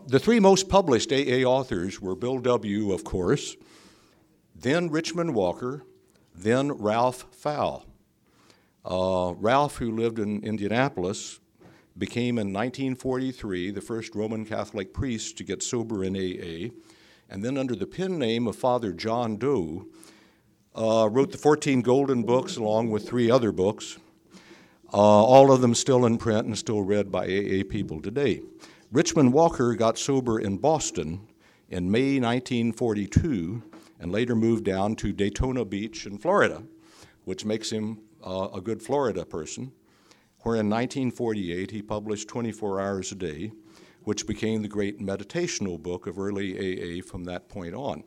The three most published AA authors were Bill W., of course, then Richmond Walker, then Ralph Fowle. Ralph, who lived in Indianapolis, became in 1943 the first Roman Catholic priest to get sober in AA, and then under the pen name of Father John Doe, wrote the 14 Golden Books along with 3 other books, all of them still in print and still read by AA people today. Richmond Walker got sober in Boston in May 1942 and later moved down to Daytona Beach in Florida, which makes him a good Florida person, where in 1948 he published 24 Hours a Day, which became the great meditational book of early AA from that point on.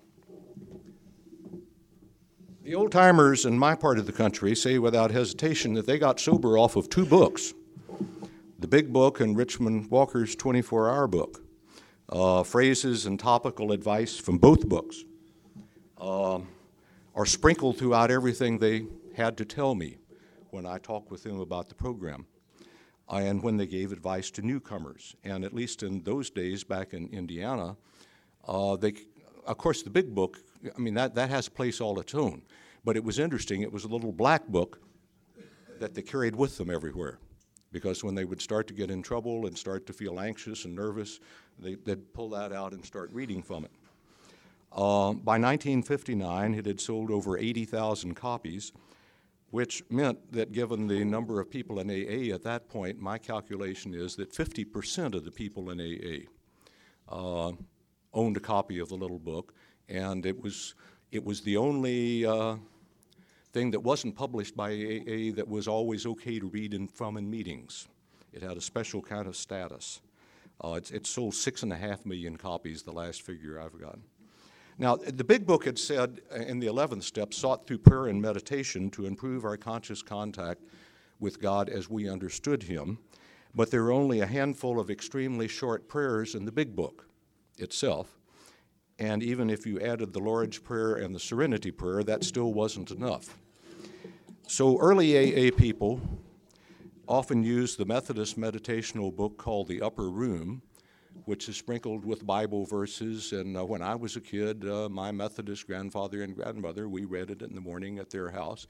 The old-timers in my part of the country say without hesitation that they got sober off of 2 books, the Big Book and Richmond Walker's 24-Hour book. Phrases and topical advice from both books are sprinkled throughout everything they had to tell me when I talked with them about the program and when they gave advice to newcomers. And at least in those days back in Indiana, of course the Big Book, I mean, that has a place all its own. But it was interesting. It was a little black book that they carried with them everywhere, because when they would start to get in trouble and start to feel anxious and nervous, they'd pull that out and start reading from it. By 1959, it had sold over 80,000 copies, which meant that given the number of people in AA at that point, my calculation is that 50% of the people in AA owned a copy of the little book, and it was the only thing that wasn't published by AA that was always okay to read from in meetings. It had a special kind of status. It sold 6.5 million copies, the last figure I've gotten. Now, the Big Book had said in the 11th step, sought through prayer and meditation to improve our conscious contact with God as we understood Him, but there are only a handful of extremely short prayers in the Big Book itself. And even if you added the Lord's Prayer and the Serenity Prayer, that still wasn't enough. So early AA people often used the Methodist meditational book called The Upper Room, which is sprinkled with Bible verses. And when I was a kid, my Methodist grandfather and grandmother, we read it in the morning at their house.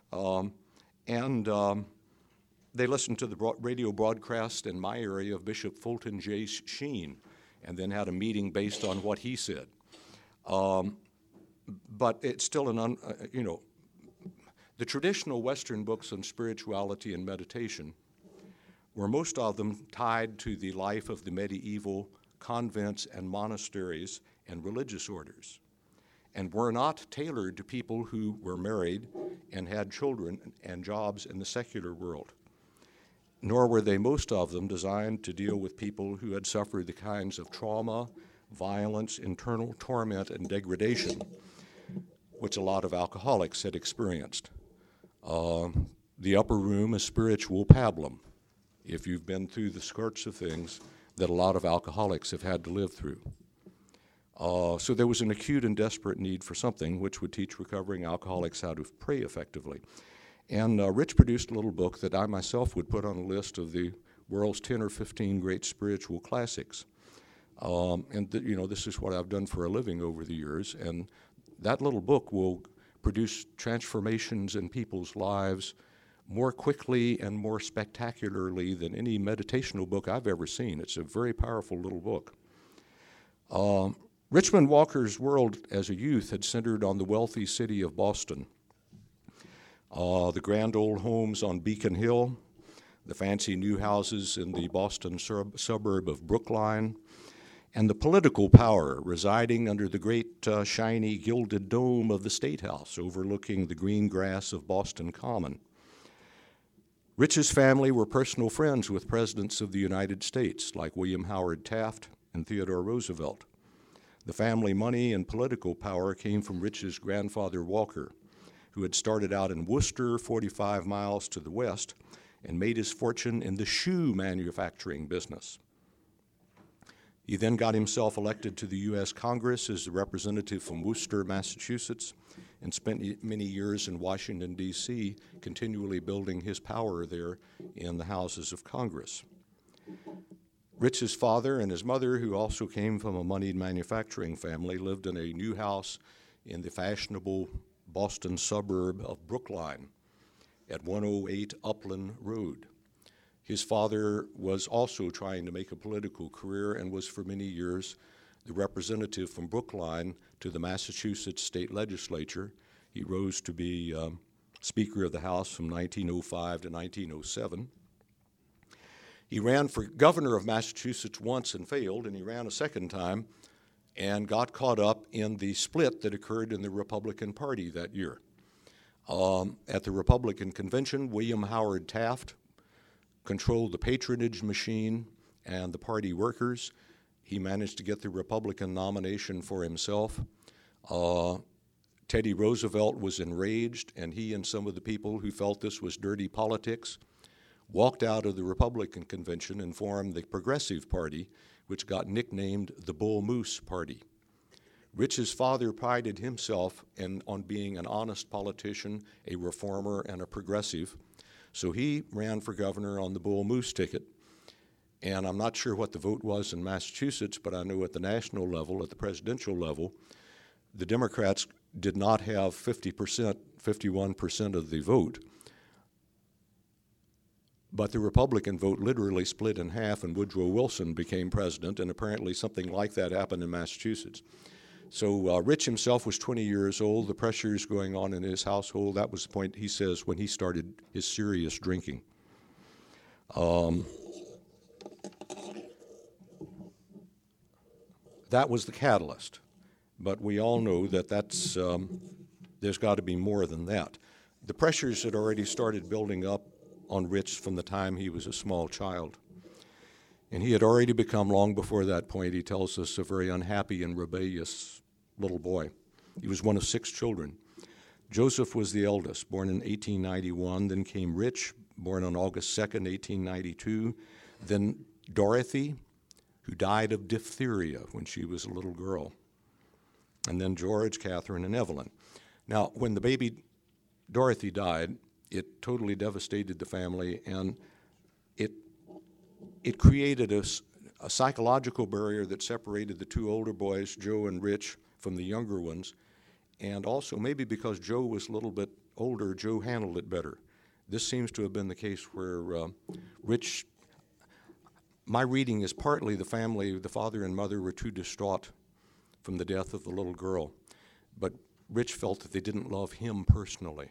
They listened to the radio broadcast in my area of Bishop Fulton J. Sheen, and then had a meeting based on what he said. But it's still the traditional Western books on spirituality and meditation were most of them tied to the life of the medieval convents and monasteries and religious orders, and were not tailored to people who were married and had children and jobs in the secular world. Nor were they, most of them, designed to deal with people who had suffered the kinds of trauma, violence, internal torment, and degradation which a lot of alcoholics had experienced. The Upper Room is spiritual pablum, if you've been through the scourge of things that a lot of alcoholics have had to live through. So there was an acute and desperate need for something which would teach recovering alcoholics how to pray effectively. And Rich produced a little book that I myself would put on a list of the world's 10 or 15 great spiritual classics. This is what I've done for a living over the years, and that little book will produce transformations in people's lives more quickly and more spectacularly than any meditational book I've ever seen. It's a very powerful little book. Richmond Walker's world as a youth had centered on the wealthy city of Boston. The grand old homes on Beacon Hill, the fancy new houses in the Boston suburb of Brookline, and the political power residing under the great shiny gilded dome of the State House overlooking the green grass of Boston Common. Rich's family were personal friends with presidents of the United States like William Howard Taft and Theodore Roosevelt. The family money and political power came from Rich's grandfather Walker, who had started out in Worcester, 45 miles to the west, and made his fortune in the shoe manufacturing business. He then got himself elected to the U.S. Congress as a representative from Worcester, Massachusetts, and spent many years in Washington, D.C., continually building his power there in the houses of Congress. Rich's father and his mother, who also came from a moneyed manufacturing family, lived in a new house in the fashionable Boston suburb of Brookline at 108 Upland Road. His father was also trying to make a political career and was for many years the representative from Brookline to the Massachusetts state legislature. He rose to be Speaker of the House from 1905 to 1907. He ran for governor of Massachusetts once and failed, and he ran a second time and got caught up in the split that occurred in the Republican Party that year. At the Republican convention, William Howard Taft controlled the patronage machine and the party workers. He managed to get the Republican nomination for himself. Teddy Roosevelt was enraged, and he and some of the people who felt this was dirty politics walked out of the Republican convention and formed the Progressive Party, which got nicknamed the Bull Moose Party. Rich's father prided himself on being an honest politician, a reformer, and a progressive, so he ran for governor on the Bull Moose ticket. And I'm not sure what the vote was in Massachusetts, but I know at the national level, at the presidential level, the Democrats did not have 51% of the vote. But the Republican vote literally split in half, and Woodrow Wilson became president, and apparently something like that happened in Massachusetts. So Rich himself was 20 years old. The pressures going on in his household, that was the point, he says, when he started his serious drinking. That was the catalyst. But we all know that there's got to be more than that. The pressures had already started building up on Rich from the time he was a small child. And he had already become, long before that point, he tells us, a very unhappy and rebellious little boy. He was one of 6 children. Joseph was the eldest, born in 1891. Then came Rich, born on August 2nd, 1892. Then Dorothy, who died of diphtheria when she was a little girl. And then George, Catherine, and Evelyn. Now, when the baby Dorothy died, it totally devastated the family, and it created a psychological barrier that separated the 2 older boys, Joe and Rich, from the younger ones. And also, maybe because Joe was a little bit older, Joe handled it better. This seems to have been the case where Rich, my reading is partly the family, the father and mother were too distraught from the death of the little girl. But Rich felt that they didn't love him personally.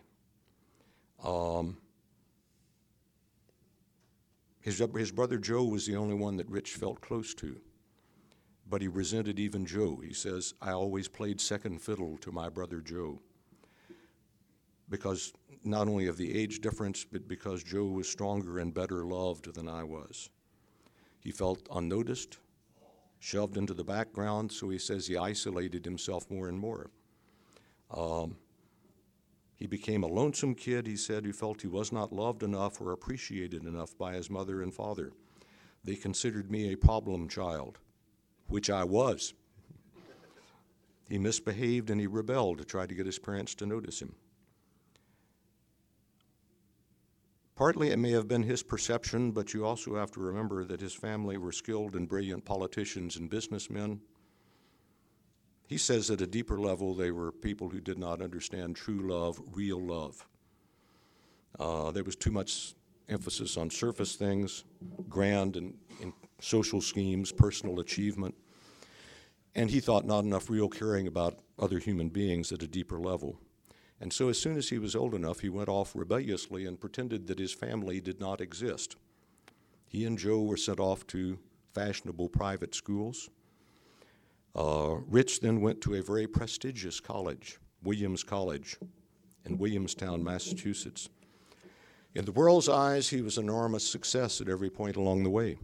His brother Joe was the only one that Rich felt close to, but he resented even Joe. He says, I always played second fiddle to my brother Joe, because not only of the age difference, but because Joe was stronger and better loved than I was. He felt unnoticed, shoved into the background, so he says he isolated himself more and more. He became a lonesome kid, he said, who felt he was not loved enough or appreciated enough by his mother and father. They considered me a problem child, which I was. He misbehaved and he rebelled to try to get his parents to notice him. Partly it may have been his perception, but you also have to remember that his family were skilled and brilliant politicians and businessmen. He says at a deeper level they were people who did not understand true love, real love. There was too much emphasis on surface things, grand and social schemes, personal achievement, and he thought not enough real caring about other human beings at a deeper level. And so as soon as he was old enough, he went off rebelliously and pretended that his family did not exist. He and Joe were sent off to fashionable private schools. Rich then went to a very prestigious college, Williams College, in Williamstown, Massachusetts. In the world's eyes, he was an enormous success at every point along the way.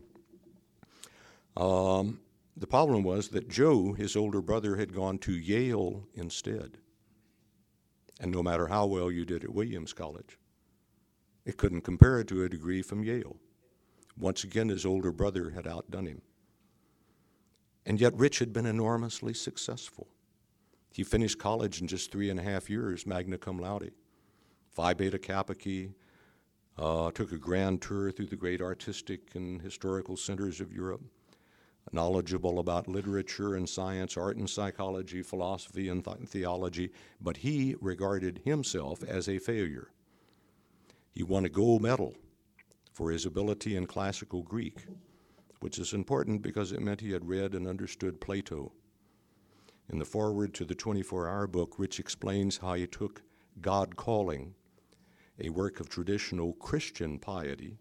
The problem was that Joe, his older brother, had gone to Yale instead. And no matter how well you did at Williams College, it couldn't compare to a degree from Yale. Once again, his older brother had outdone him. And yet Rich had been enormously successful. He finished college in just 3.5 years, magna cum laude, Phi Beta Kappa Chi, Took a grand tour through the great artistic and historical centers of Europe, knowledgeable about literature and science, art and psychology, philosophy and theology, but he regarded himself as a failure. He won a gold medal for his ability in classical Greek, which is important because it meant he had read and understood Plato. In the foreword to the 24-hour book, Rich explains how he took God Calling, a work of traditional Christian piety,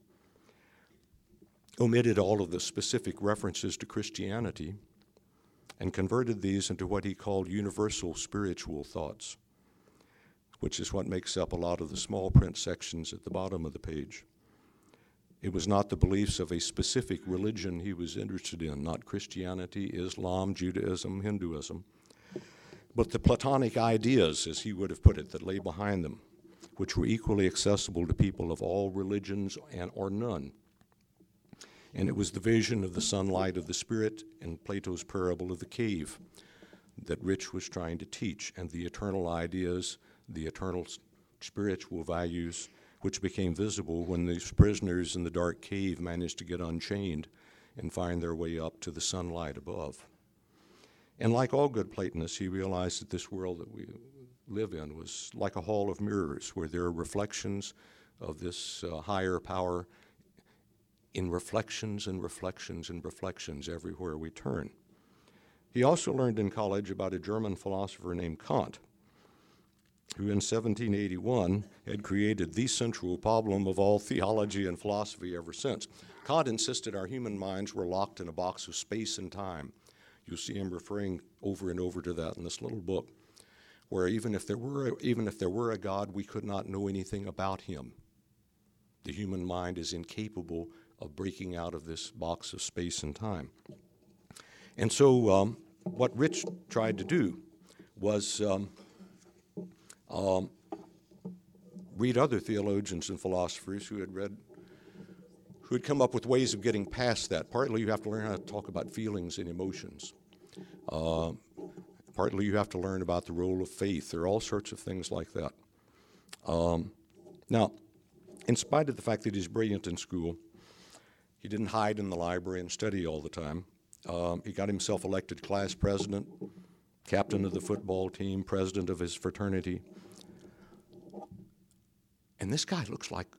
omitted all of the specific references to Christianity, and converted these into what he called universal spiritual thoughts, which is what makes up a lot of the small print sections at the bottom of the page. It was not the beliefs of a specific religion he was interested in, not Christianity, Islam, Judaism, Hinduism, but the Platonic ideas, as he would have put it, that lay behind them, which were equally accessible to people of all religions or none. And it was the vision of the sunlight of the Spirit in Plato's parable of the cave that Rich was trying to teach, and the eternal ideas, the eternal spiritual values, which became visible when these prisoners in the dark cave managed to get unchained and find their way up to the sunlight above. And like all good Platonists, he realized that this world that we live in was like a hall of mirrors where there are reflections of this higher power in reflections and reflections and reflections everywhere we turn. He also learned in college about a German philosopher named Kant, who in 1781 had created the central problem of all theology and philosophy ever since. Kant insisted our human minds were locked in a box of space and time. You'll see him referring over and over to that in this little book, where even if there were a God, we could not know anything about him. The human mind is incapable of breaking out of this box of space and time. And so what Rich tried to do was read other theologians and philosophers who had come up with ways of getting past that. Partly you have to learn how to talk about feelings and emotions. Partly you have to learn about the role of faith. There are all sorts of things like that. Now, in spite of the fact that he's brilliant in school, he didn't hide in the library and study all the time. He got himself elected class president, captain of the football team, president of his fraternity. And this guy looks like,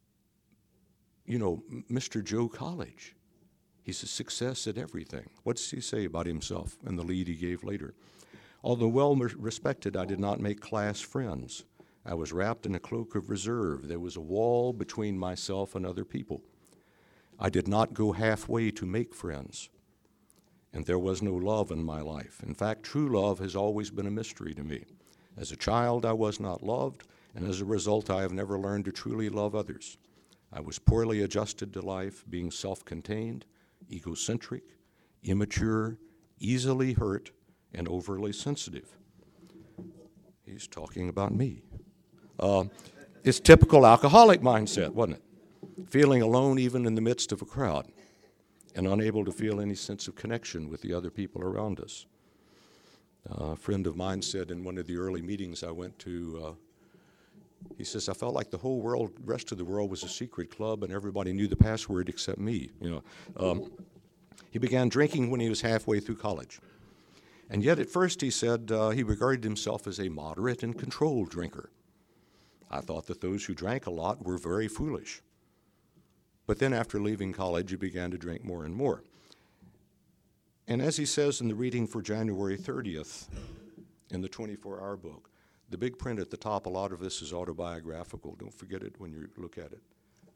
Mr. Joe College. He's a success at everything. What does he say about himself in the lead he gave later? Although well respected, I did not make class friends. I was wrapped in a cloak of reserve. There was a wall between myself and other people. I did not go halfway to make friends. And there was no love in my life. In fact, true love has always been a mystery to me. As a child, I was not loved, and as a result, I have never learned to truly love others. I was poorly adjusted to life, being self-contained, egocentric, immature, easily hurt, and overly sensitive. He's talking about me. It's typical alcoholic mindset, wasn't it? Feeling alone even in the midst of a crowd and unable to feel any sense of connection with the other people around us. A friend of mine said in one of the early meetings I went to, he says, I felt like the rest of the world was a secret club and everybody knew the password except me. He began drinking when he was halfway through college. And yet at first he said he regarded himself as a moderate and controlled drinker. I thought that those who drank a lot were very foolish. But then after leaving college, he began to drink more and more. And as he says in the reading for January 30th in the 24-hour book, the big print at the top, a lot of this is autobiographical. Don't forget it when you look at it.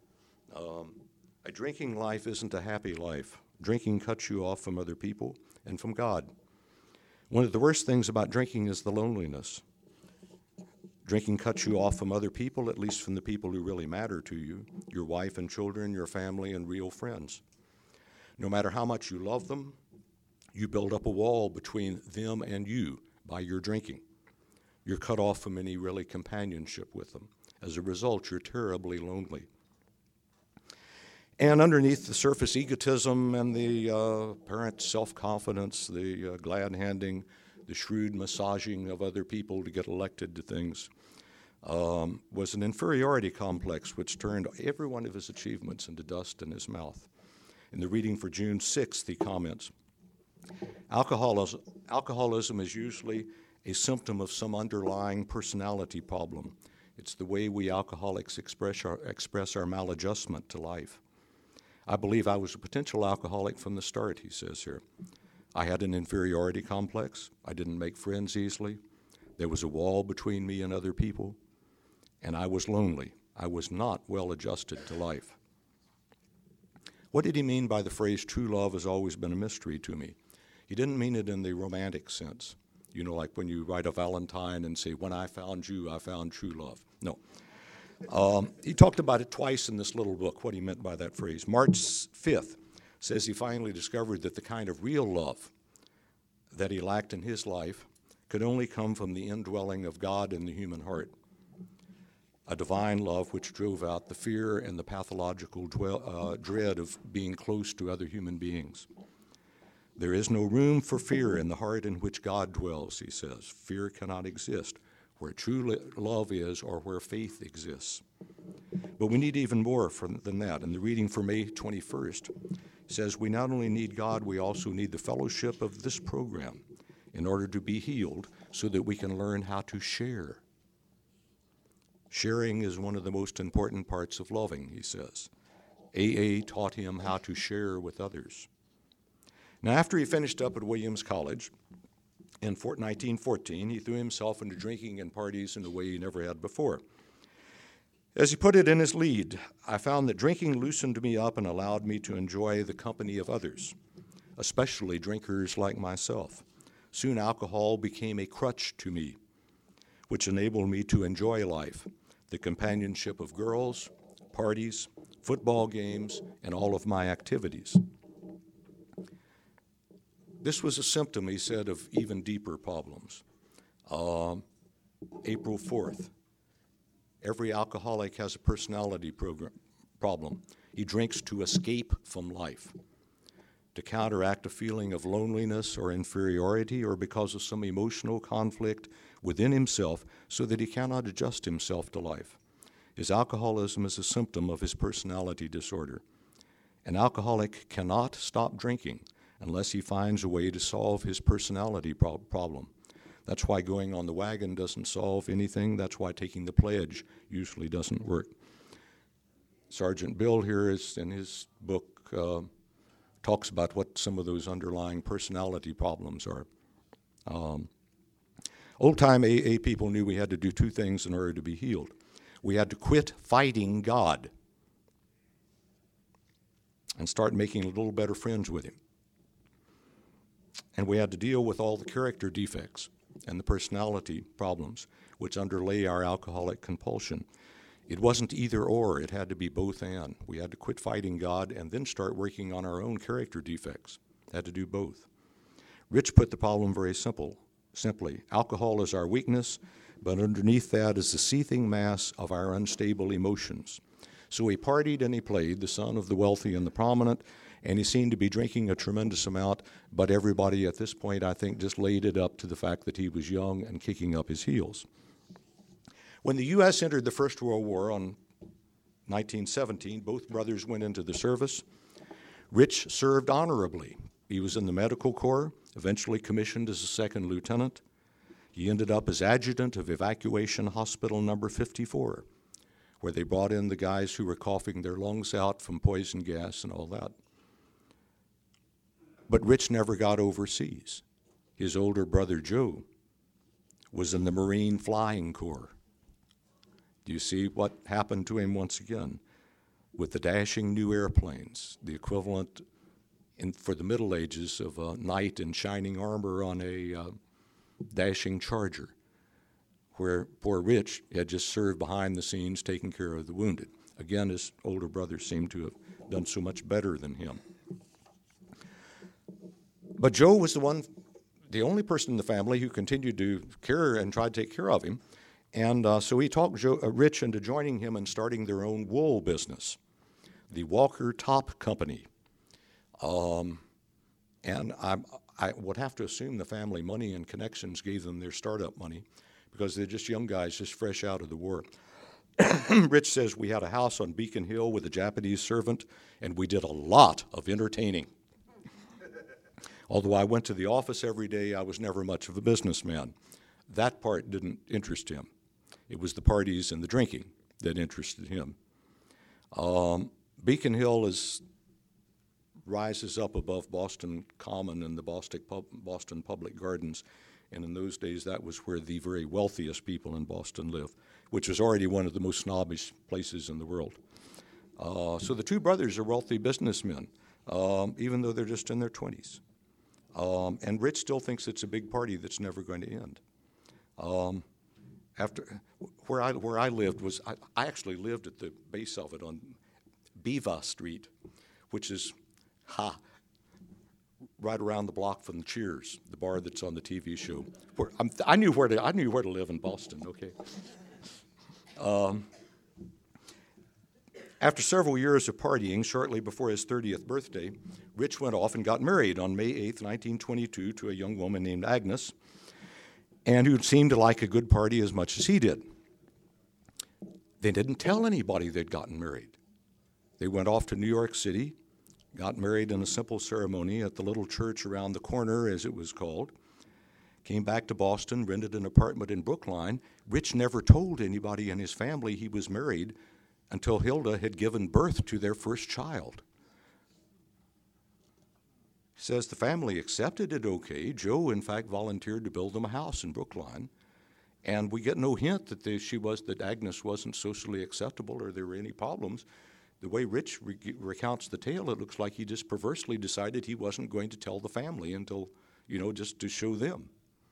A drinking life isn't a happy life. Drinking cuts you off from other people and from God. One of the worst things about drinking is the loneliness. Drinking cuts you off from other people, at least from the people who really matter to you, your wife and children, your family, and real friends. No matter how much you love them, you build up a wall between them and you by your drinking. You're cut off from any really companionship with them. As a result, you're terribly lonely. And underneath the surface egotism and the apparent self-confidence, the glad-handing, the shrewd massaging of other people to get elected to things, was an inferiority complex which turned every one of his achievements into dust in his mouth. In the reading for June 6th, he comments, alcoholism is usually a symptom of some underlying personality problem. It's the way we alcoholics express our maladjustment to life. I believe I was a potential alcoholic from the start, he says here. I had an inferiority complex. I didn't make friends easily. There was a wall between me and other people, and I was lonely. I was not well adjusted to life. What did he mean by the phrase, true love has always been a mystery to me? He didn't mean it in the romantic sense. You know, like when you write a Valentine and say, when I found you, I found true love. No. He talked about it twice in this little book, what he meant by that phrase. March 5th says he finally discovered that the kind of real love that he lacked in his life could only come from the indwelling of God in the human heart, a divine love which drove out the fear and the pathological dread of being close to other human beings. There is no room for fear in the heart in which God dwells, he says. Fear cannot exist where true love is or where faith exists. But we need even more than that. And the reading for May 21st says we not only need God, we also need the fellowship of this program in order to be healed so that we can learn how to share. Sharing is one of the most important parts of loving, he says. AA taught him how to share with others. Now, after he finished up at Williams College in 1914, he threw himself into drinking and parties in a way he never had before. As he put it in his lead, I found that drinking loosened me up and allowed me to enjoy the company of others, especially drinkers like myself. Soon alcohol became a crutch to me, which enabled me to enjoy life, the companionship of girls, parties, football games, and all of my activities. This was a symptom, he said, of even deeper problems. April 4th, every alcoholic has a personality problem. He drinks to escape from life, to counteract a feeling of loneliness or inferiority or because of some emotional conflict within himself so that he cannot adjust himself to life. His alcoholism is a symptom of his personality disorder. An alcoholic cannot stop drinking unless he finds a way to solve his personality problem. That's why going on the wagon doesn't solve anything. That's why taking the pledge usually doesn't work. Sergeant Bill here is in his book talks about what some of those underlying personality problems are. Old-time AA people knew we had to do two things in order to be healed. We had to quit fighting God and start making a little better friends with him. And we had to deal with all the character defects and the personality problems which underlay our alcoholic compulsion. It wasn't either or, it had to be both and. We had to quit fighting God and then start working on our own character defects. Had to do both. Rich put the problem very simply. Alcohol is our weakness, but underneath that is the seething mass of our unstable emotions. So he partied and he played, the son of the wealthy and the prominent, and he seemed to be drinking a tremendous amount, but everybody at this point, I think, just laid it up to the fact that he was young and kicking up his heels. When the U.S. entered the First World War on 1917, both brothers went into the service. Rich served honorably. He was in the medical corps, eventually commissioned as a second lieutenant. He ended up as adjutant of Evacuation Hospital number 54, where they brought in the guys who were coughing their lungs out from poison gas and all that. But Rich never got overseas. His older brother, Joe, was in the Marine Flying Corps. Do you see what happened to him once again? With the dashing new airplanes, the equivalent for the Middle Ages of a knight in shining armor on a dashing charger, where poor Rich had just served behind the scenes taking care of the wounded. Again, his older brother seemed to have done so much better than him. But Joe was the only person in the family who continued to care and try to take care of him. And so he talked Rich into joining him and starting their own wool business, the Walker Top Company. And I would have to assume the family money and connections gave them their startup money, because they're just young guys just fresh out of the war. Rich says we had a house on Beacon Hill with a Japanese servant, and we did a lot of entertaining. Although I went to the office every day, I was never much of a businessman. That part didn't interest him. It was the parties and the drinking that interested him. Beacon Hill rises up above Boston Common and the Boston Public Gardens, and in those days that was where the very wealthiest people in Boston lived, which was already one of the most snobbish places in the world. So the two brothers are wealthy businessmen, even though they're just in their 20s. And Rich still thinks it's a big party that's never going to end. Where I lived was, I actually lived at the base of it on Beaver Street, which is right around the block from Cheers, the bar that's on the TV show. I knew where to live in Boston. Okay. After several years of partying, shortly before his 30th birthday, Rich went off and got married on May 8th, 1922, to a young woman named Agnes, and who seemed to like a good party as much as he did. They didn't tell anybody they'd gotten married. They went off to New York City, got married in a simple ceremony at the little church around the corner, as it was called, came back to Boston, rented an apartment in Brookline. Rich never told anybody in his family he was married until Hilda had given birth to their first child. He says the family accepted it okay. Joe, in fact, volunteered to build them a house in Brookline. And we get no hint that Agnes wasn't socially acceptable or there were any problems. The way Rich recounts the tale, it looks like he just perversely decided he wasn't going to tell the family until, just to show them.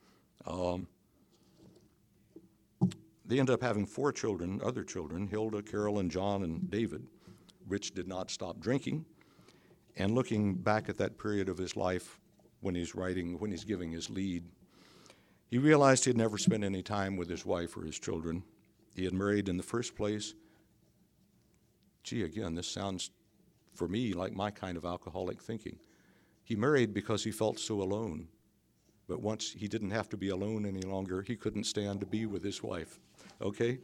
They ended up having 4 children, other children, Hilda, Carolyn, John, and David. Rich did not stop drinking. And looking back at that period of his life when he's giving his lead, he realized he had never spent any time with his wife or his children. He had married in the first place. Again, this sounds for me like my kind of alcoholic thinking. He married because he felt so alone. But once he didn't have to be alone any longer, he couldn't stand to be with his wife. Okay?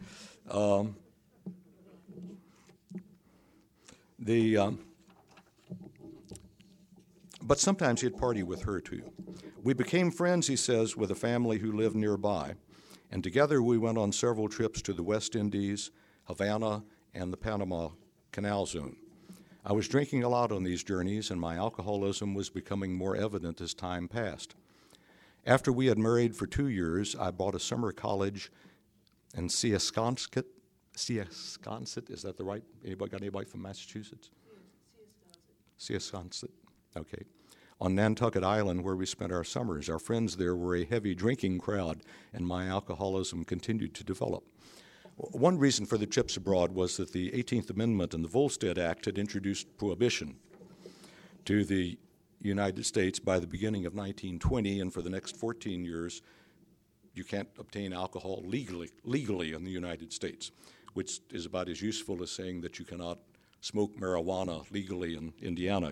But sometimes he'd party with her too. We became friends, he says, with a family who lived nearby, and together we went on several trips to the West Indies, Havana, and the Panama Canal Zone. I was drinking a lot on these journeys, and my alcoholism was becoming more evident as time passed. After we had married for 2 years, I bought a summer college in Siasconset. Is that the right? Got anybody from Massachusetts? Siasconset. Okay. On Nantucket Island, where we spent our summers. Our friends there were a heavy drinking crowd, and my alcoholism continued to develop. One reason for the trips abroad was that the 18th Amendment in the Volstead Act had introduced prohibition to the United States by the beginning of 1920, and for the next 14 years, you can't obtain alcohol legally in the United States, which is about as useful as saying that you cannot smoke marijuana legally in Indiana,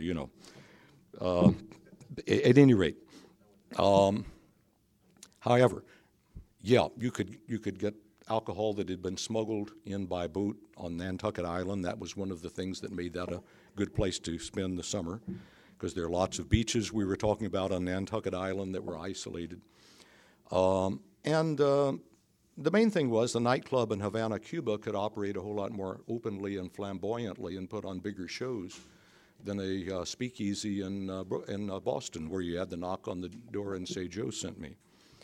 at any rate. However, you could get alcohol that had been smuggled in by boat on Nantucket Island. That was one of the things that made that a good place to spend the summer, because there are lots of beaches we were talking about on Nantucket Island that were isolated. The main thing was the nightclub in Havana, Cuba could operate a whole lot more openly and flamboyantly and put on bigger shows than a speakeasy in Boston, where you had to knock on the door and say, "Joe sent me."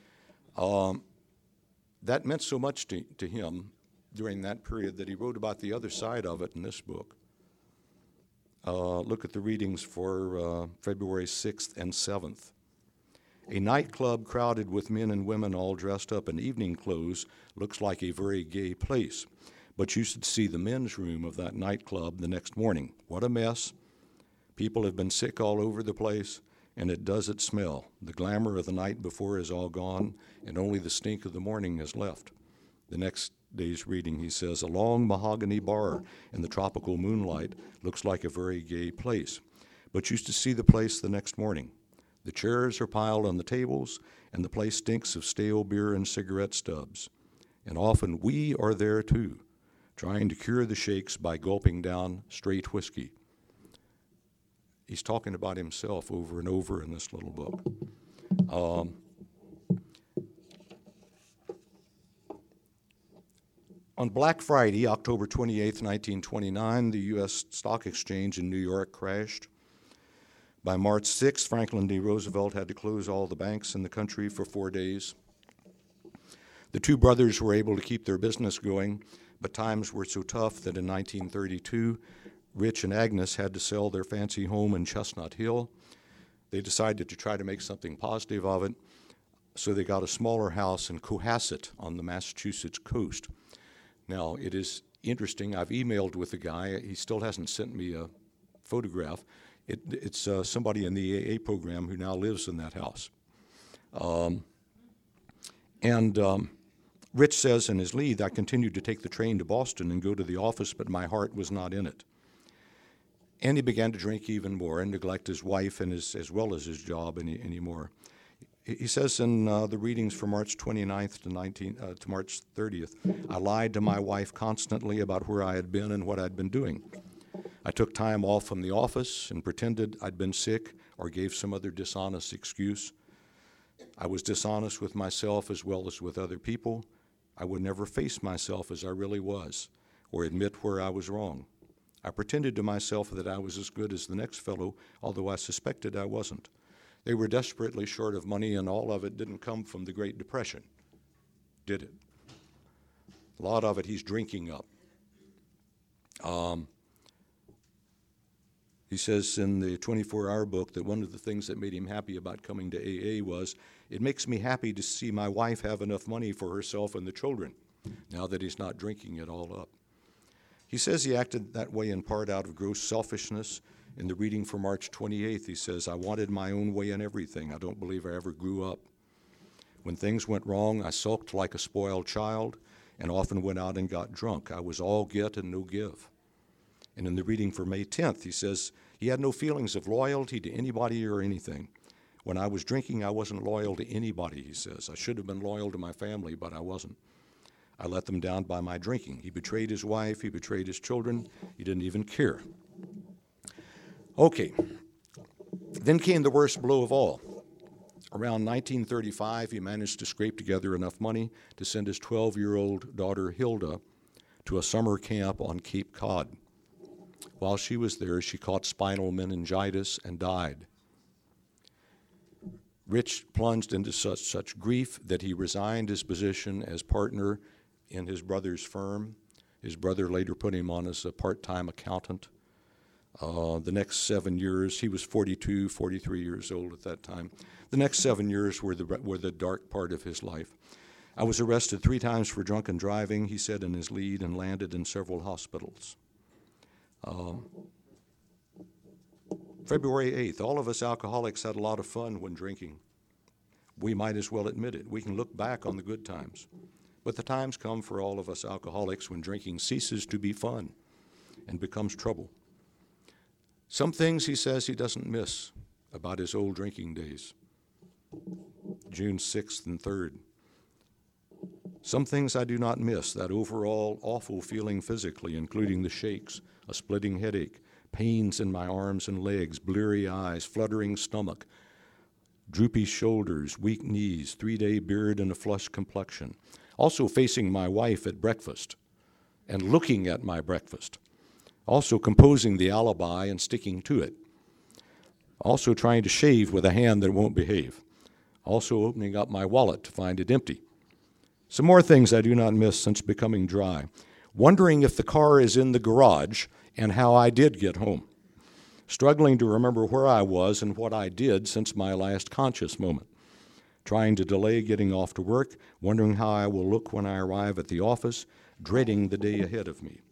That meant so much to him during that period that he wrote about the other side of it in this book. Look at the readings for February 6th and 7th. A nightclub crowded with men and women all dressed up in evening clothes looks like a very gay place, but you should see the men's room of that nightclub the next morning. What a mess. People have been sick all over the place, and it doesn't smell. The glamour of the night before is all gone, and only the stink of the morning is left. The next day's reading, he says, a long mahogany bar in the tropical moonlight looks like a very gay place, but you should see the place the next morning. The chairs are piled on the tables, and the place stinks of stale beer and cigarette stubs. And often we are there too, trying to cure the shakes by gulping down straight whiskey. He's talking about himself over and over in this little book. On Black Friday, October 28, 1929, the U.S. Stock Exchange in New York crashed. By March 6, Franklin D. Roosevelt had to close all the banks in the country for 4 days. The two brothers were able to keep their business going, but times were so tough that in 1932, Rich and Agnes had to sell their fancy home in Chestnut Hill. They decided to try to make something positive of it, so they got a smaller house in Cohasset on the Massachusetts coast. Now, it is interesting. I've emailed with the guy. He still hasn't sent me a photograph. It's somebody in the AA program who now lives in that house. Rich says in his lead, I continued to take the train to Boston and go to the office, but my heart was not in it. And he began to drink even more and neglect his wife and as well as his job anymore. He says in the readings from March 29th to March 30th, I lied to my wife constantly about where I had been and what I'd been doing. I took time off from the office and pretended I'd been sick or gave some other dishonest excuse. I was dishonest with myself as well as with other people. I would never face myself as I really was or admit where I was wrong. I pretended to myself that I was as good as the next fellow, although I suspected I wasn't. They were desperately short of money, and all of it didn't come from the Great Depression, did it? A lot of it he's drinking up. He says in the 24-hour book that one of the things that made him happy about coming to AA was, it makes me happy to see my wife have enough money for herself and the children, now that he's not drinking it all up. He says he acted that way in part out of gross selfishness. In the reading for March 28th, he says, I wanted my own way in everything. I don't believe I ever grew up. When things went wrong, I sulked like a spoiled child and often went out and got drunk. I was all get and no give. And in the reading for May 10th, he says, he had no feelings of loyalty to anybody or anything. When I was drinking, I wasn't loyal to anybody, he says. I should have been loyal to my family, but I wasn't. I let them down by my drinking. He betrayed his wife. He betrayed his children. He didn't even care. Okay. Then came the worst blow of all. Around 1935, he managed to scrape together enough money to send his 12-year-old daughter, Hilda, to a summer camp on Cape Cod. While she was there, she caught spinal meningitis and died. Rich plunged into such grief that he resigned his position as partner in his brother's firm. His brother later put him on as a part-time accountant. The next 7 years, he was 42, 43 years old at that time. The next 7 years were the dark part of his life. I was arrested 3 times for drunken driving, he said in his lead, and landed in several hospitals. February 8th, all of us alcoholics had a lot of fun when drinking. We might as well admit it. We can look back on the good times. But the times come for all of us alcoholics when drinking ceases to be fun and becomes trouble. Some things he says he doesn't miss about his old drinking days. June 6th and 3rd. Some things I do not miss, that overall awful feeling physically, including the shakes, a splitting headache, pains in my arms and legs, bleary eyes, fluttering stomach, droopy shoulders, weak knees, 3-day beard and a flushed complexion. Also facing my wife at breakfast and looking at my breakfast. Also composing the alibi and sticking to it. Also trying to shave with a hand that won't behave. Also opening up my wallet to find it empty. Some more things I do not miss since becoming dry. Wondering if the car is in the garage and how I did get home. Struggling to remember where I was and what I did since my last conscious moment. Trying to delay getting off to work, wondering how I will look when I arrive at the office, dreading the day ahead of me.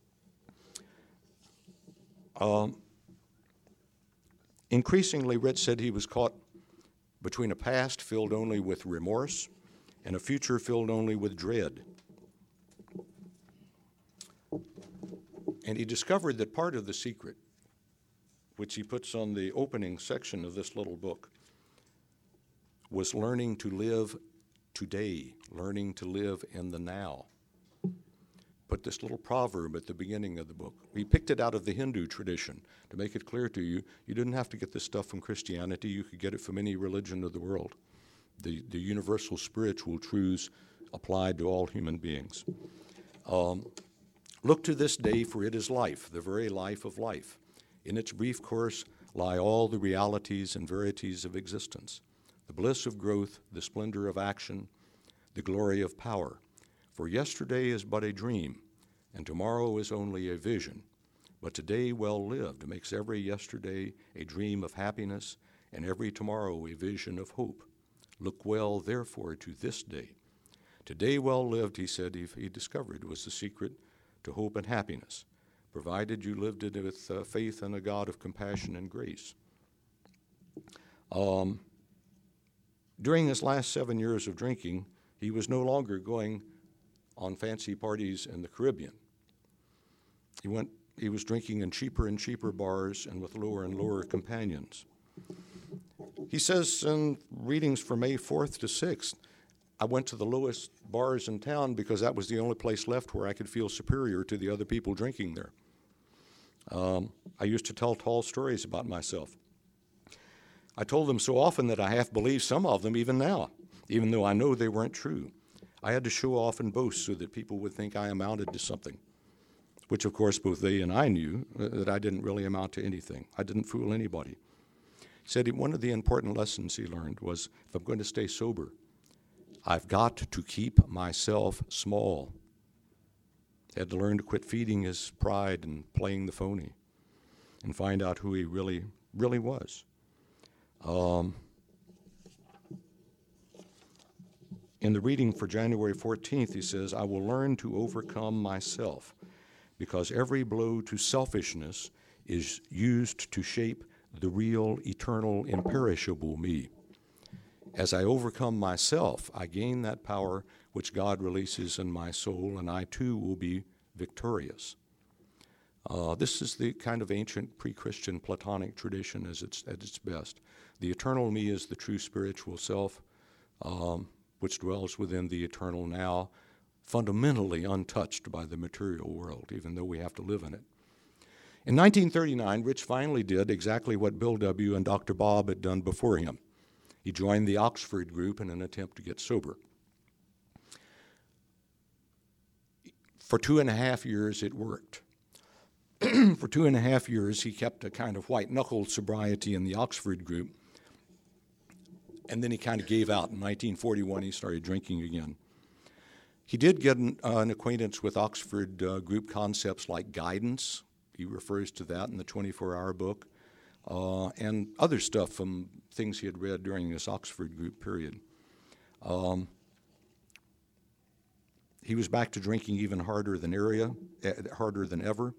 Increasingly, Rich said he was caught between a past filled only with remorse and a future filled only with dread. And he discovered that part of the secret, which he puts on the opening section of this little book, was learning to live today, learning to live in the now. Put this little proverb at the beginning of the book. He picked it out of the Hindu tradition to make it clear to you, you didn't have to get this stuff from Christianity. You could get it from any religion of the world. The universal spiritual truths applied to all human beings. Look to this day, for it is life, the very life of life. In its brief course lie all the realities and verities of existence, the bliss of growth, the splendor of action, the glory of power. For yesterday is but a dream, and tomorrow is only a vision. But today well lived makes every yesterday a dream of happiness, and every tomorrow a vision of hope. Look well, therefore, to this day. Today well lived, he said, he discovered, was the secret to hope and happiness, provided you lived it with faith in a God of compassion and grace. During his last 7 years of drinking, he was no longer going on fancy parties in the Caribbean. He was drinking in cheaper and cheaper bars and with lower and lower companions. He says in readings from May 4th to 6th, I went to the lowest bars in town because that was the only place left where I could feel superior to the other people drinking there. I used to tell tall stories about myself. I told them so often that I half believe some of them even now, even though I know they weren't true. I had to show off and boast so that people would think I amounted to something, which of course both they and I knew that I didn't really amount to anything. I didn't fool anybody. He said one of the important lessons he learned was, if I'm going to stay sober, I've got to keep myself small. He had to learn to quit feeding his pride and playing the phony and find out who he really, really was. In the reading for January 14th, he says, I will learn to overcome myself because every blow to selfishness is used to shape the real, eternal, imperishable me. As I overcome myself, I gain that power which God releases in my soul, and I too will be victorious. This is the kind of ancient pre-Christian Platonic tradition at its best. The eternal me is the true spiritual self, which dwells within the eternal now, fundamentally untouched by the material world, even though we have to live in it. In 1939, Rich finally did exactly what Bill W. and Dr. Bob had done before him. He joined the Oxford group in an attempt to get sober. For 2.5 years, it worked. For 2.5 years, he kept a kind of white-knuckled sobriety in the Oxford group, and then he kind of gave out. In 1941, he started drinking again. He did get an acquaintance with Oxford group concepts like guidance. He refers to that in the 24-hour book, and other stuff from things he had read during this Oxford group period. He was back to drinking even harder than ever.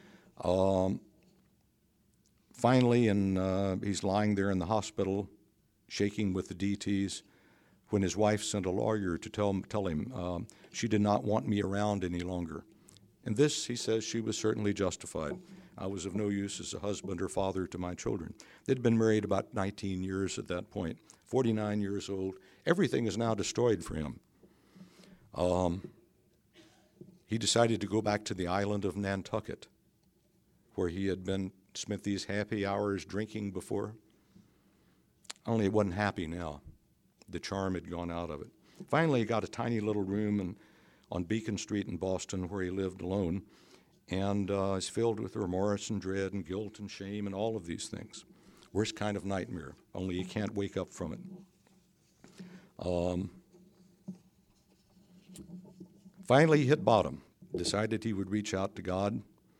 Finally, he's lying there in the hospital, shaking with the DTs, when his wife sent a lawyer to tell him she did not want me around any longer. And this, he says, she was certainly justified. I was of no use as a husband or father to my children. They'd been married about 19 years at that point, 49 years old. Everything is now destroyed for him. He decided to go back to the island of Nantucket, where he had spent these happy hours drinking before. Only it wasn't happy now. The charm had gone out of it. Finally, he got a tiny little room on Beacon Street in Boston where he lived alone, and is filled with remorse and dread and guilt and shame and all of these things. Worst kind of nightmare, only he can't wake up from it. Finally, he hit bottom, decided he would reach out to God,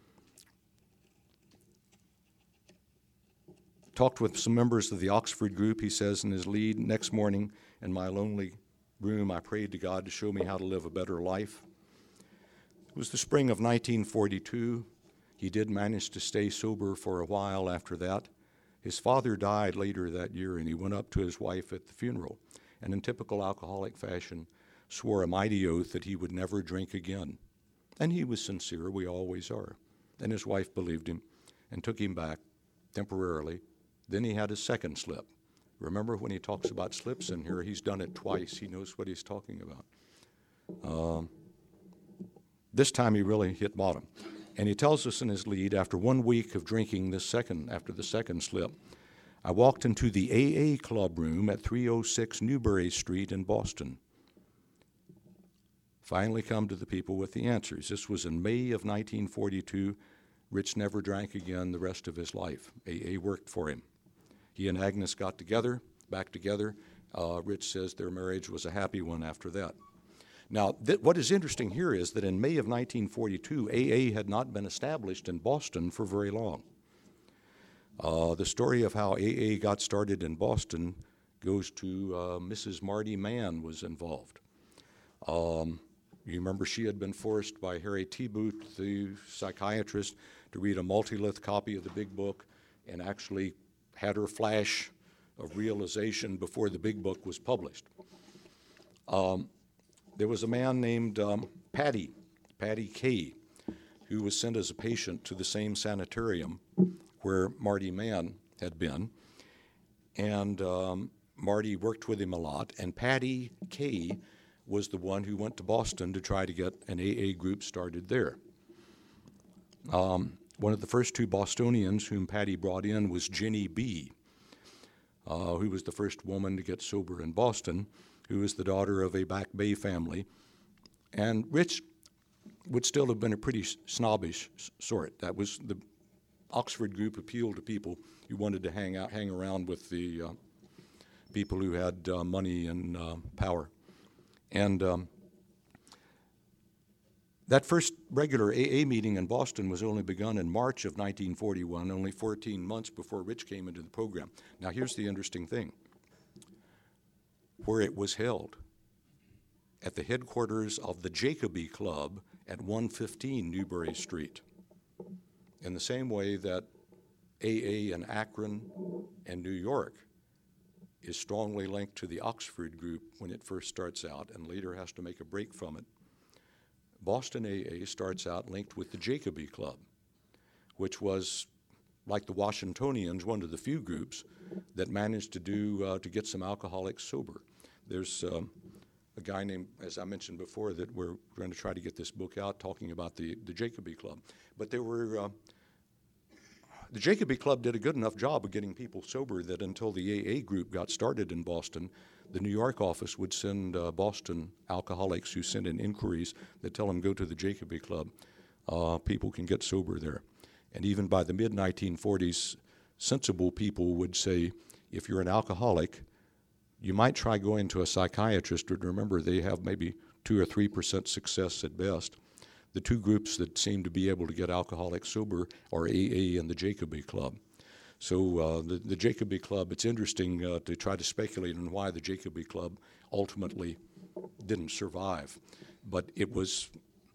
talked with some members of the Oxford group, he says in his lead. Next morning, in my lonely room, I prayed to God to show me how to live a better life. It was the spring of 1942. He did manage to stay sober for a while after that. His father died later that year, and he went up to his wife at the funeral, and in typical alcoholic fashion, swore a mighty oath that he would never drink again. And he was sincere, we always are. And his wife believed him and took him back temporarily. Then he had a second slip, Remember when he talks about slips in here, he's done it twice. He knows what he's talking about. This time he really hit bottom. And he tells us in his lead, after 1 week of drinking after the second slip, I walked into the AA club room at 306 Newbury Street in Boston. Finally come to the people with the answers. This was in May of 1942. Rich never drank again the rest of his life. AA worked for him. He and Agnes got back together. Rich says their marriage was a happy one after that. Now, what is interesting here is that in May of 1942, AA had not been established in Boston for very long. The story of how AA got started in Boston goes to Mrs. Marty Mann was involved. You remember she had been forced by Harry T. Booth, the psychiatrist, to read a multilith copy of the Big Book and actually had her flash of realization before the Big Book was published. There was a man named Patty Kay, who was sent as a patient to the same sanitarium where Marty Mann had been. And Marty worked with him a lot, and Patty Kay was the one who went to Boston to try to get an AA group started there. One of the first two Bostonians whom Patty brought in was Jenny B., who was the first woman to get sober in Boston, who was the daughter of a Back Bay family. And Rich would still have been a pretty snobbish sort. That was the Oxford group appealed to people who wanted to hang around with the people who had money and power. And that first regular AA meeting in Boston was only begun in March of 1941, only 14 months before Rich came into the program. Now, here's the interesting thing. Where it was held, at the headquarters of the Jacoby Club at 115 Newbury Street. In the same way that AA in Akron and New York is strongly linked to the Oxford group when it first starts out and later has to make a break from it, Boston AA starts out linked with the Jacoby Club, which was, like the Washingtonians, one of the few groups that managed to get some alcoholics sober. There's a guy named, as I mentioned before, that we're going to try to get this book out talking about the Jacoby Club. But there were, the Jacoby Club did a good enough job of getting people sober that until the AA group got started in Boston, the New York office would send Boston alcoholics who sent in inquiries that tell them go to the Jacoby Club. People can get sober there. And even by the mid-1940s, sensible people would say, if you're an alcoholic, you might try going to a psychiatrist, but remember they have maybe 2 or 3% success at best. The two groups that seem to be able to get alcoholics sober are AA and the Jacoby Club. So the Jacoby Club, it's interesting to try to speculate on why the Jacoby Club ultimately didn't survive. But it was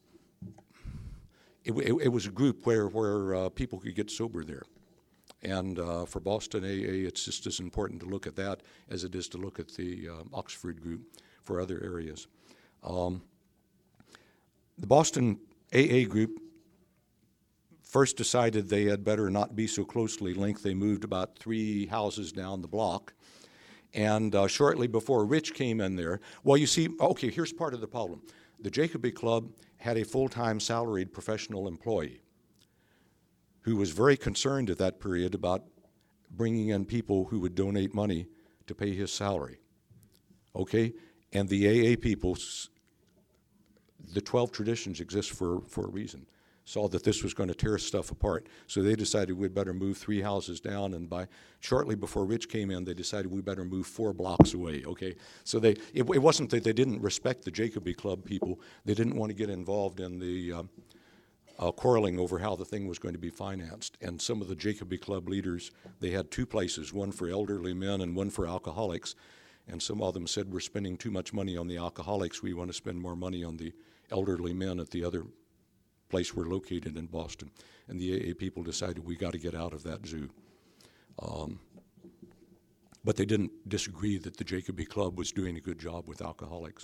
a group where people could get sober there. And for Boston AA, it's just as important to look at that as it is to look at the Oxford group for other areas. The Boston AA group first decided they had better not be so closely linked. They moved about 3 houses down the block. And shortly before Rich came in there, well, you see, okay, here's part of the problem. The Jacoby Club had a full-time salaried professional employee who was very concerned at that period about bringing in people who would donate money to pay his salary. Okay? And the AA people, the 12 traditions exist for a reason, saw that this was going to tear stuff apart. So they decided we'd better move 3 houses down, and shortly before Rich came in, they decided we better move 4 blocks away, okay? So it wasn't that they didn't respect the Jacoby Club people. They didn't want to get involved in the quarreling over how the thing was going to be financed. And some of the Jacoby Club leaders, they had 2 places, one for elderly men and one for alcoholics. And some of them said, we're spending too much money on the alcoholics. We want to spend more money on the elderly men at the other place we're located in Boston. And the AA people decided we got to get out of that zoo. But they didn't disagree that the Jacoby Club was doing a good job with alcoholics.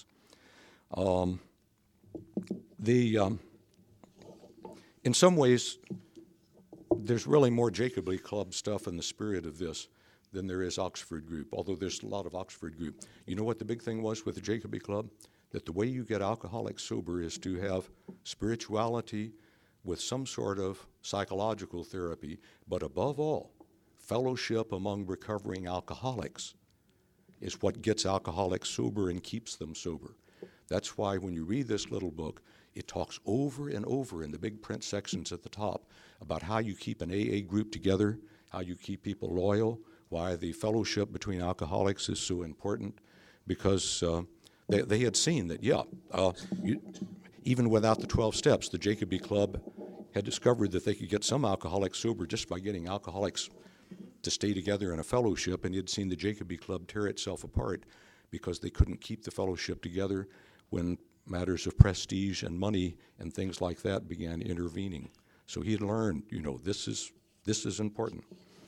In some ways, there's really more Jacoby Club stuff in the spirit of this than there is Oxford group, although there's a lot of Oxford group. You know what the big thing was with the Jacoby Club? That the way you get alcoholics sober is to have spirituality with some sort of psychological therapy, but above all, fellowship among recovering alcoholics is what gets alcoholics sober and keeps them sober. That's why when you read this little book, it talks over and over in the big print sections at the top about how you keep an AA group together, how you keep people loyal, why the fellowship between alcoholics is so important, because they had seen that, even without the 12 steps, the Jacoby Club had discovered that they could get some alcoholics sober just by getting alcoholics to stay together in a fellowship, and you'd seen the Jacoby Club tear itself apart because they couldn't keep the fellowship together when matters of prestige and money and things like that began intervening. So he had learned, this is important.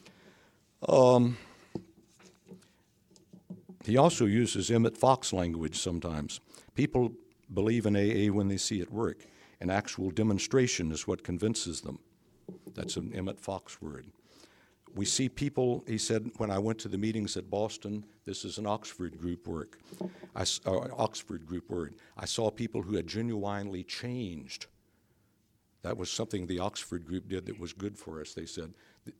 He also uses Emmett Fox language sometimes. People believe in AA when they see it work. An actual demonstration is what convinces them. That's an Emmett Fox word. We see people, he said, when I went to the meetings at Boston, this is an Oxford group word. I saw people who had genuinely changed. That was something the Oxford group did that was good for us. They said,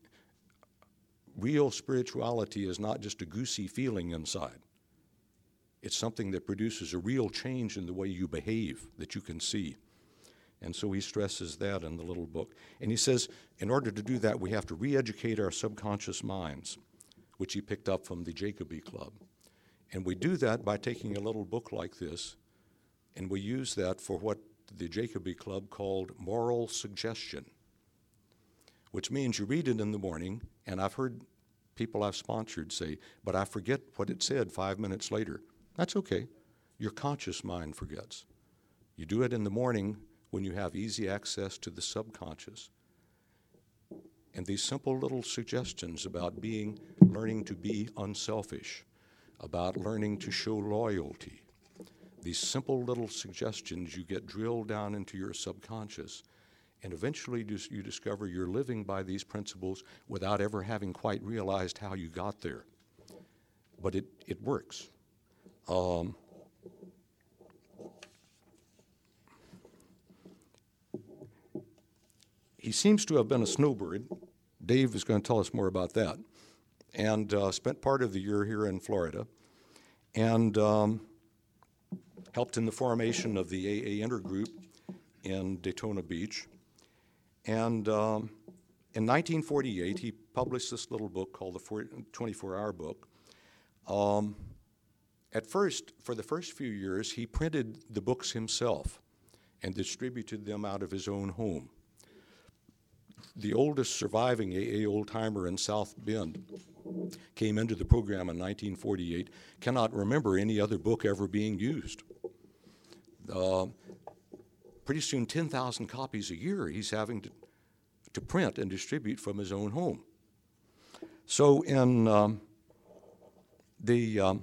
real spirituality is not just a goosey feeling inside. It's something that produces a real change in the way you behave that you can see. And so he stresses that in the little book. And he says, in order to do that, we have to re-educate our subconscious minds, which he picked up from the Jacoby Club. And we do that by taking a little book like this, and we use that for what the Jacoby Club called moral suggestion, which means you read it in the morning, and I've heard people I've sponsored say, but I forget what it said 5 minutes later. That's okay. Your conscious mind forgets. You do it in the morning when you have easy access to the subconscious. And these simple little suggestions about learning to be unselfish, about learning to show loyalty, these simple little suggestions you get drilled down into your subconscious, and eventually you discover you're living by these principles without ever having quite realized how you got there. But it works. He seems to have been a snowbird. Dave is going to tell us more about that. And spent part of the year here in Florida and helped in the formation of the AA Intergroup in Daytona Beach. And in 1948, he published this little book called the 24-Hour Book. At first, for the first few years, he printed the books himself and distributed them out of his own home. The oldest surviving AA old-timer in South Bend came into the program in 1948, cannot remember any other book ever being used. Pretty soon, 10,000 copies a year he's having to print and distribute from his own home. So in the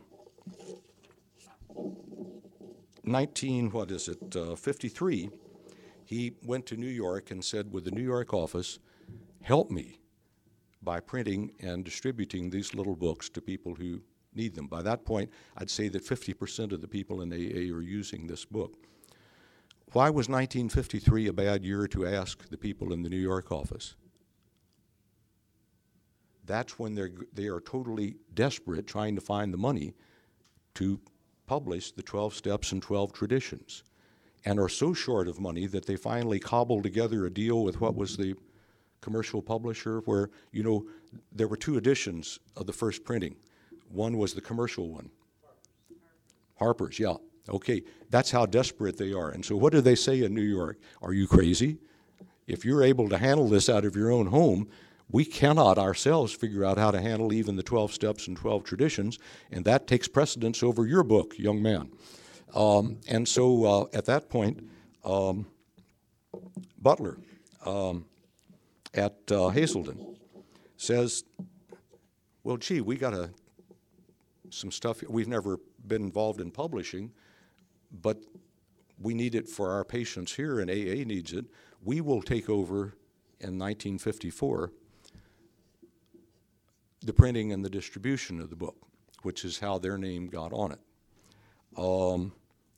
53, he went to New York and said, with the New York office, help me by printing and distributing these little books to people who need them. By that point, I'd say that 50% of the people in AA are using this book. Why was 1953 a bad year to ask the people in the New York office? That's when they are totally desperate trying to find the money to publish the 12 Steps and 12 Traditions, and are so short of money that they finally cobbled together a deal with what was the commercial publisher where, there were 2 editions of the first printing. One was the commercial one. Harper's, yeah. Okay, that's how desperate they are. And so what do they say in New York? Are you crazy? If you're able to handle this out of your own home, we cannot ourselves figure out how to handle even the 12 Steps and 12 Traditions, and that takes precedence over your book, young man. And so at that point, Butler at Hazelden says, well, gee, we got some stuff. We've never been involved in publishing, but we need it for our patients here, and AA needs it. We will take over in 1954 the printing and the distribution of the book, which is how their name got on it.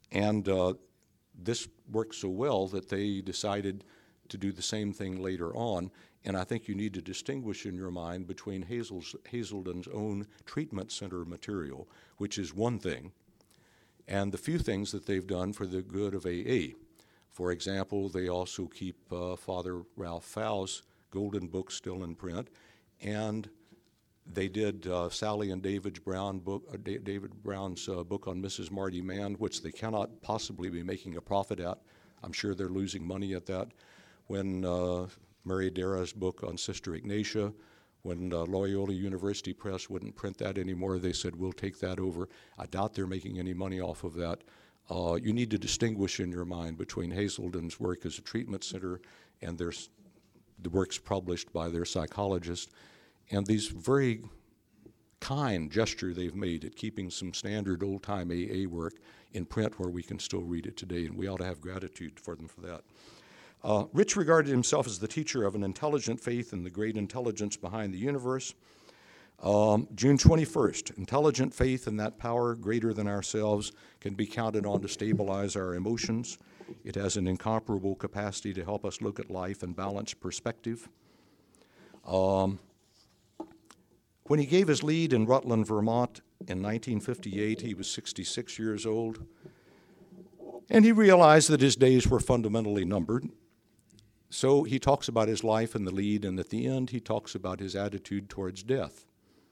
This worked so well that they decided to do the same thing later on. And I think you need to distinguish in your mind between Hazelden's own treatment center material, which is one thing, and the few things that they've done for the good of AA. For example, they also keep Father Ralph Fow's Golden Book still in print, and they did Sally and David Brown's book on Mrs. Marty Mann, which they cannot possibly be making a profit at. I'm sure they're losing money at that. When Mary Dara's book on Sister Ignatia, when Loyola University Press wouldn't print that anymore, they said, we'll take that over. I doubt they're making any money off of that. You need to distinguish in your mind between Hazelden's work as a treatment center and the works published by their psychologist, and these very kind gesture they've made at keeping some standard old-time AA work in print where we can still read it today, and we ought to have gratitude for them for that. Rich regarded himself as the teacher of an intelligent faith in the great intelligence behind the universe. June 21st, intelligent faith in that power greater than ourselves can be counted on to stabilize our emotions. It has an incomparable capacity to help us look at life in balanced perspective. When he gave his lead in Rutland, Vermont in 1958, he was 66 years old, and he realized that his days were fundamentally numbered. So he talks about his life in the lead, and at the end he talks about his attitude towards death.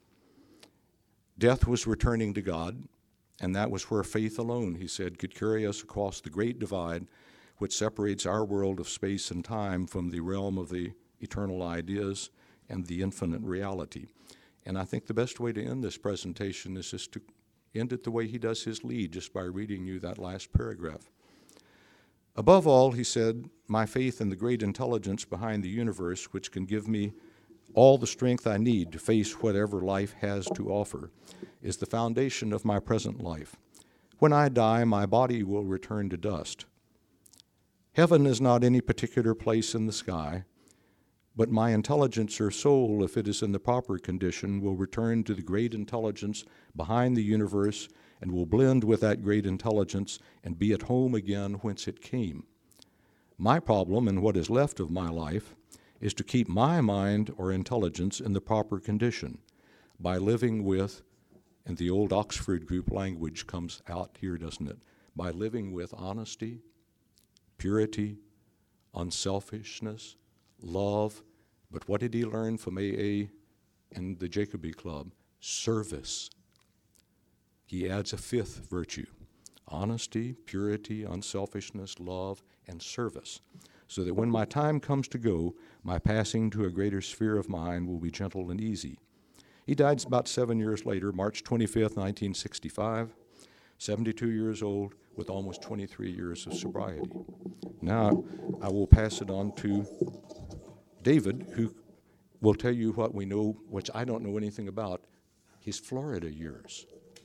Death was returning to God, and that was where faith alone, he said, could carry us across the great divide which separates our world of space and time from the realm of the eternal ideas and the infinite reality. And I think the best way to end this presentation is just to end it the way he does his lead, just by reading you that last paragraph. Above all, he said, my faith in the great intelligence behind the universe, which can give me all the strength I need to face whatever life has to offer, is the foundation of my present life. When I die, my body will return to dust. Heaven is not any particular place in the sky, but my intelligence or soul, if it is in the proper condition, will return to the great intelligence behind the universe and will blend with that great intelligence and be at home again whence it came. My problem, and what is left of my life, is to keep my mind or intelligence in the proper condition by living with, and the old Oxford group language comes out here, doesn't it? By living with honesty, purity, unselfishness, love, but what did he learn from AA and the Jacobi Club? Service. He adds a fifth virtue: honesty, purity, unselfishness, love, and service, so that when my time comes to go, my passing to a greater sphere of mind will be gentle and easy. He died about 7 years later, March 25th, 1965, 72 years old, with almost 23 years of sobriety. Now, I will pass it on to David, who will tell you what we know, which I don't know anything about, his Florida years.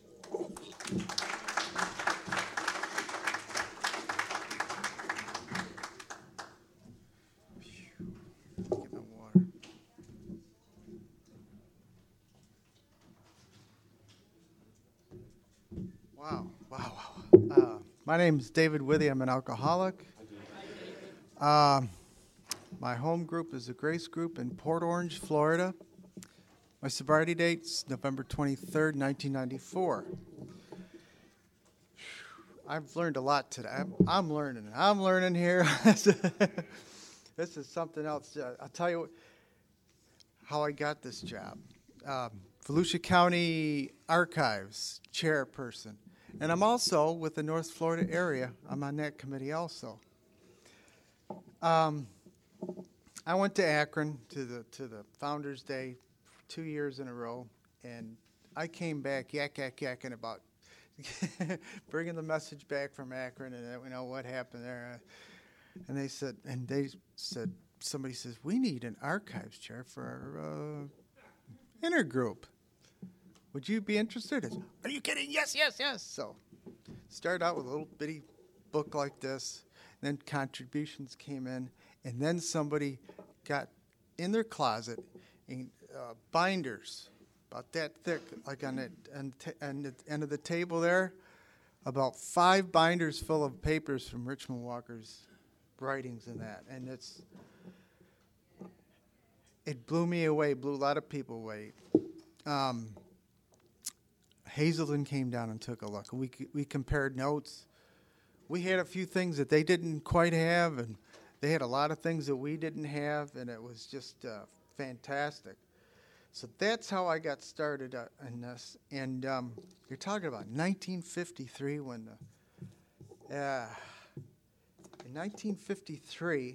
My name is David Withy. I'm an alcoholic. My home group is the Grace Group in Port Orange, Florida. My sobriety date's November 23rd, 1994. I've learned a lot today. I'm learning here. This is something else. I'll tell you how I got this job. Volusia County Archives chairperson. And I'm also with the North Florida area. I'm on that committee also. I went to Akron to the Founders Day 2 years in a row, and I came back yakking about bringing the message back from Akron, and what happened there. And they said, somebody says, we need an archives chair for our intergroup. Would you be interested? Said, are you kidding? Yes. So started out with a little bitty book like this, and then contributions came in, and then somebody got in their closet binders about that thick, like on the end of the table there, about 5 binders full of papers from Richmond Walker's writings and that. And it blew me away, blew a lot of people away. Hazelden came down and took a look. We compared notes. We had a few things that they didn't quite have, and they had a lot of things that we didn't have, and it was just fantastic. So that's how I got started in this. And you're talking about 1953 when in 1953,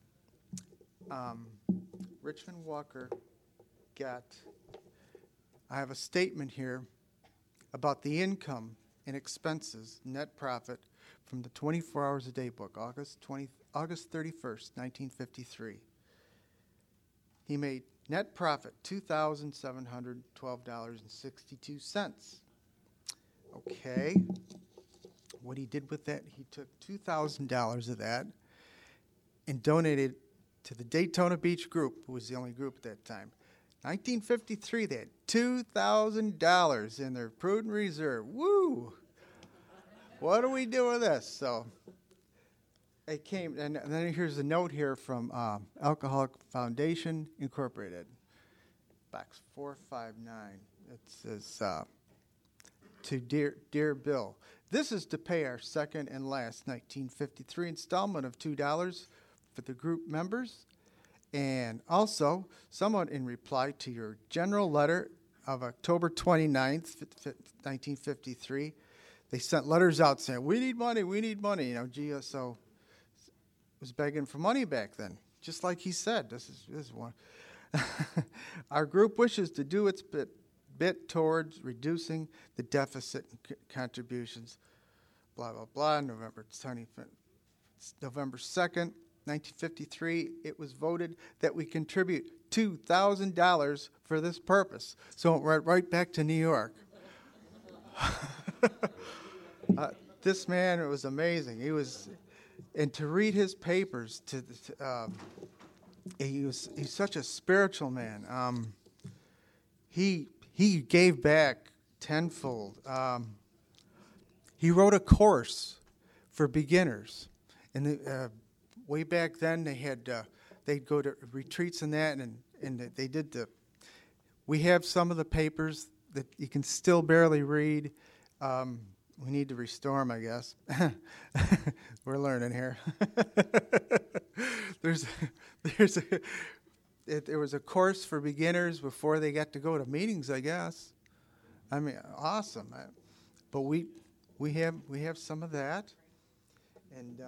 Richmond Walker got, I have a statement here about the income and expenses, net profit, from the 24 Hours a Day book, August 31st, 1953. He made net profit $2,712.62. Okay. What he did with that, he took $2,000 of that and donated to the Daytona Beach group, who was the only group at that time. 1953, they had $2,000 in their prudent reserve. Woo! What do we do with this? So it came, and then here's a note here from Alcoholic Foundation Incorporated, box 459. It says, to Dear Bill, this is to pay our second and last 1953 installment of $2 for the group members, and also somewhat in reply to your general letter of October 29th, 1953. They sent letters out saying, we need money. You know, GSO was begging for money back then, just like he said. This is one. Our group wishes to do its bit towards reducing the deficit and contributions, blah, blah, blah. November 2nd, 1953, it was voted that we contribute $2,000 for this purpose. So it went right back to New York. This man, it was amazing. And to read his papers, he's such a spiritual man. He gave back tenfold. He wrote a course for beginners, and way back then they'd go to retreats and that, and they did we have some of the papers that you can still barely read. We need to restore them, I guess. We're learning here. There was a course for beginners before they got to go to meetings, I guess. I mean, awesome. But we have some of that, and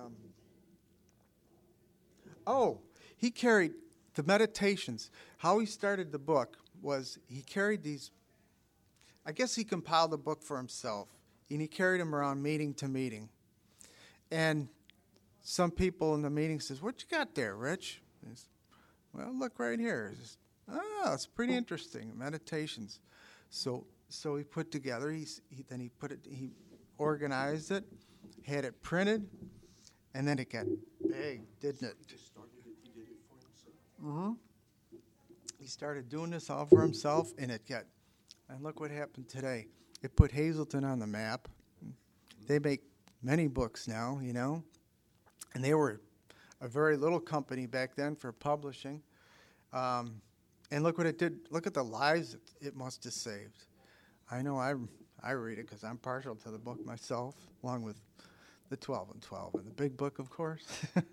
he carried the meditations. How he started the book was he carried these. I guess he compiled the book for himself, and he carried them around meeting to meeting. And some people in the meeting says, "What you got there, Rich?" And says, well, look right here. It's pretty interesting. Meditations. So he put together. He organized it, had it printed, and then it got big, didn't it? He did it for himself. Mm-hmm. He started doing this all for himself, and and look what happened today. It put Hazleton on the map. They make many books now, you know, and they were a very little company back then for publishing. And look what it did. Look at the lives it must have saved. I know I read it because I'm partial to the book myself, along with the 12 and 12 and the big book, of course.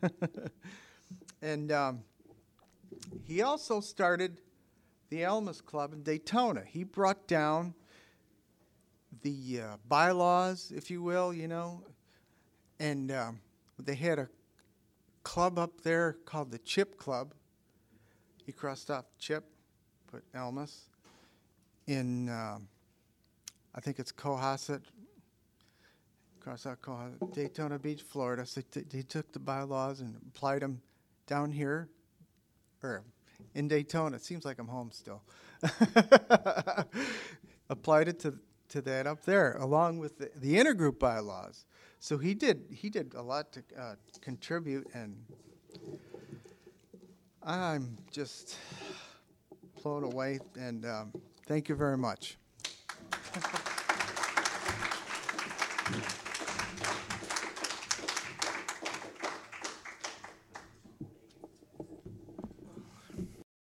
And he also started the Elmas Club in Daytona. He brought down the bylaws, if you will, you know, and they had a club up there called the Chip Club. He crossed off Chip, put Elmas in, I think it's Cohasset, crossed out Cohasset, Daytona Beach, Florida. So he took the bylaws and applied them down here, or in Daytona. It seems like I'm home still. Applied it to that up there, along with the intergroup bylaws. So he did a lot to contribute, and I'm just blown away. And Thank you very much.